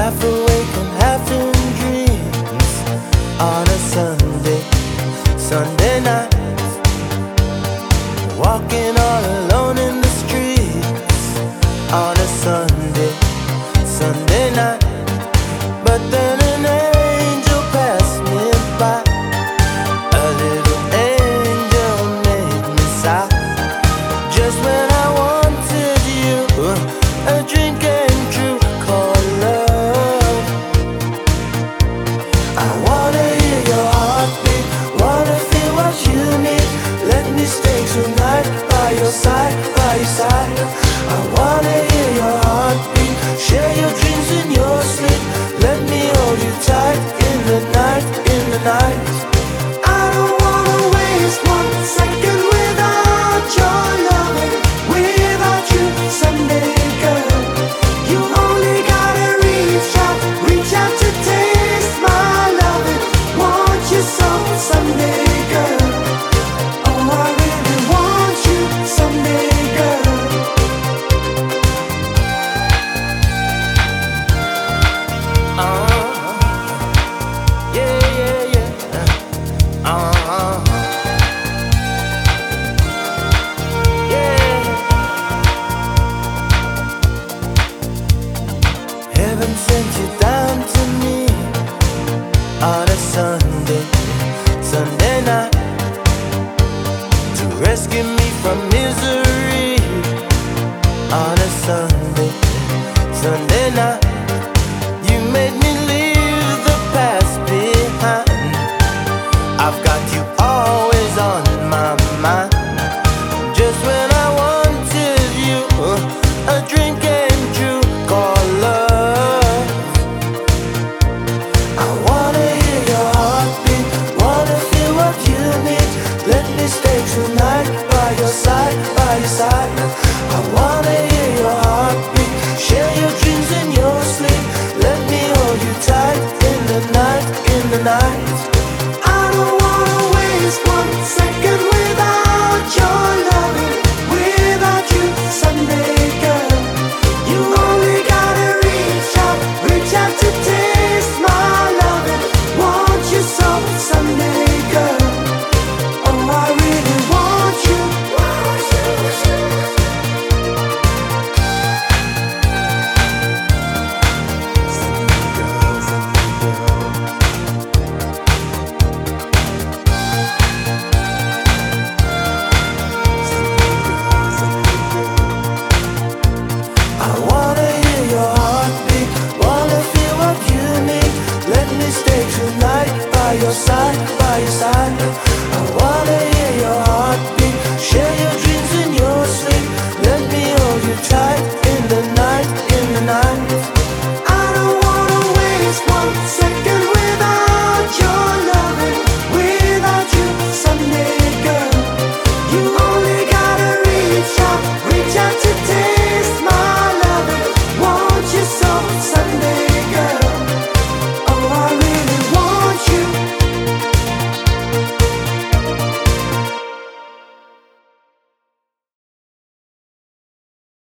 half awake and half in dreams on a Sunday night, walking all alone in the streets on a Sunday night. But then an angel passed me by, a little angel made me sigh. Just when I wanted you, a dream came true called love. I wanna hear your heartbeat, wanna feel what you need. Let me stay tonight by your side, by your side. I wanna hear your heartbeat, share your dreams in your sleep. Let me hold you tight in the night, in the night. I don't wanna waste 1 second without your loving, without you, Sunday girl. You only gotta reach out to taste my loving. Want you so, Sunday girl. Oh, I really want you, Sunday girl. Yeah, yeah, yeah. Yeah. Heaven sent you down to me on a Sunday night, to rescue me from misery on a Sunday night.